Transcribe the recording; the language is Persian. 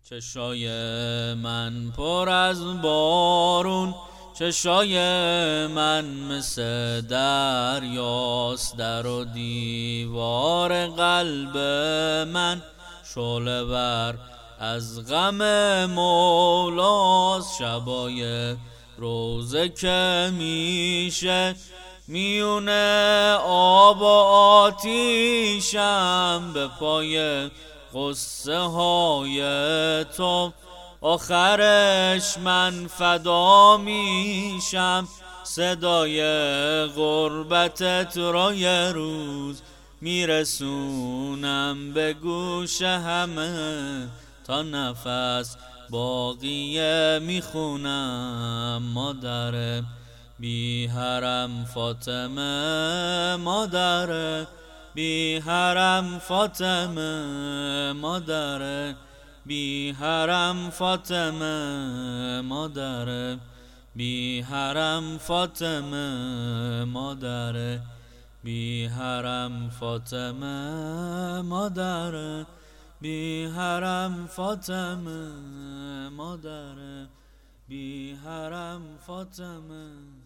چشای من پر از بارون، چشای من مثل دریاست. در و دیوار قلب من شعله ور از غم مولاست. شبای روزه که میشه میونه آب و آتیشم، به پای قصه های تو آخرش من فدا میشم. صدای غربتت را یه روز میرسونم به گوش همه، تا نفس باقیه میخونم. مادر بی حرم فاطمه، مادر بی حرم فاطمه، مادر بی حرم فاطمه، مادر بی حرم فاطمه، مادر بی حرم فاطمه، مادر بی حرم فاطمه، مادر بی حرم فاطمه.